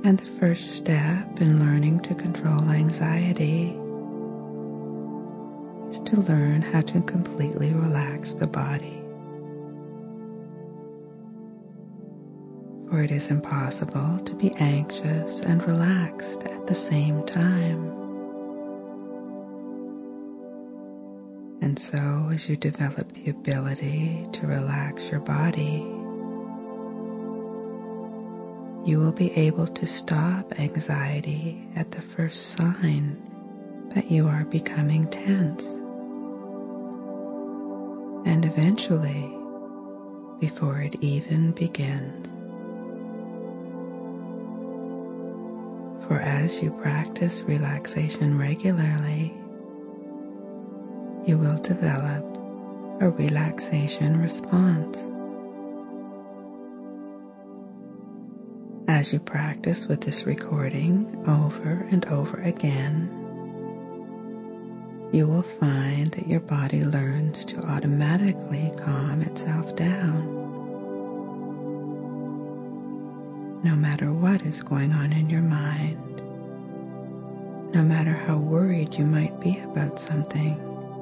And the first step in learning to control anxiety is to learn how to completely relax the body. For it is impossible to be anxious and relaxed at the same time. And so, as you develop the ability to relax your body, you will be able to stop anxiety at the first sign that you are becoming tense. And eventually, before it even begins. For as you practice relaxation regularly, you will develop a relaxation response. As you practice with this recording over and over again, you will find that your body learns to automatically calm itself down. No matter what is going on in your mind, no matter how worried you might be about something,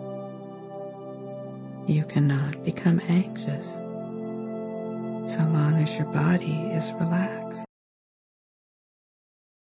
you cannot become anxious so long as your body is relaxed.